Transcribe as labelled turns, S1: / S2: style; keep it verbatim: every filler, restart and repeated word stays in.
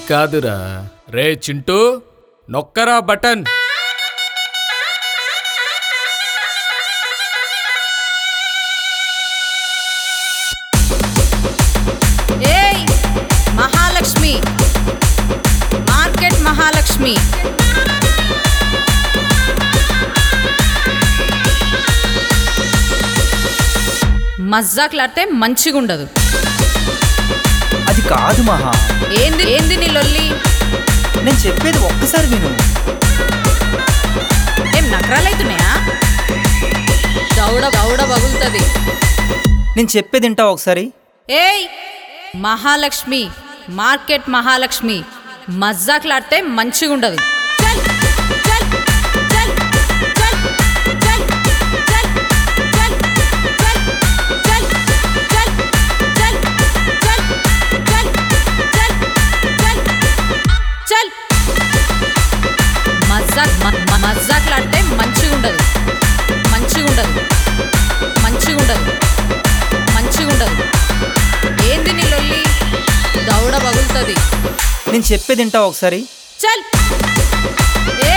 S1: కాదురా రే చింటూ నొక్కరా బటన్.
S2: ఏయ్ మహాలక్ష్మి, మార్కెట్ మహాలక్ష్మి, మజ్జాకులాడితే మంచిగుండదు.
S3: అది కాదు మహా.
S2: ఏంది ఏంది నీ లొల్లి?
S3: నేను చెప్పేది ఒక్కసారి విను.
S2: ఏం నకరాలైతున్నాయా? దౌడ దౌడ బగులుతుంది.
S3: నేను చెప్పేది వింటావా ఒకసారి?
S2: ఏయ్ మహాలక్ష్మి, మార్కెట్ మహాలక్ష్మి, మజ్జాకులాడితే మంచిగుండదు. చల్ చల్ చల్ చల్ చల్ చల్ చల్ చల్ చల్ చల్ చల్ చల్ చల్ చల్ చల్ మజ్జాక్ మజ్జాకులాడితే మంచిగుండదు, మంచిగుండదు, మంచిగుండదు, మంచిగుండదు. ఏంది నీ లొల్లి? దౌడ బగులుతుంది.
S3: నేను చెప్పేది వింటావా ఒకసారి?
S2: చల్ ఏ